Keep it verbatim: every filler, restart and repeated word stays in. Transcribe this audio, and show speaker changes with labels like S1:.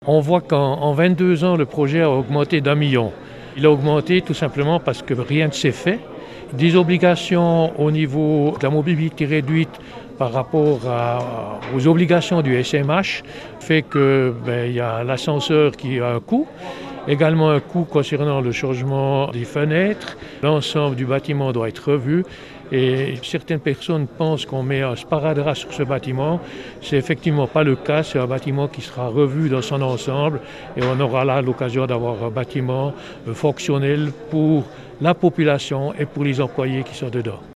S1: On voit qu'en vingt-deux ans, le projet a augmenté d'un million. Il a augmenté tout simplement parce que rien ne s'est fait. Des obligations au niveau de la mobilité réduite par rapport à, aux obligations du S M H fait que ben, il y a l'ascenseur qui a un coût. Également un coût concernant le changement des fenêtres. L'ensemble du bâtiment doit être revu et certaines personnes pensent qu'on met un sparadrap sur ce bâtiment. C'est effectivement pas le cas, c'est un bâtiment qui sera revu dans son ensemble et on aura là l'occasion d'avoir un bâtiment fonctionnel pour la population et pour les employés qui sont dedans.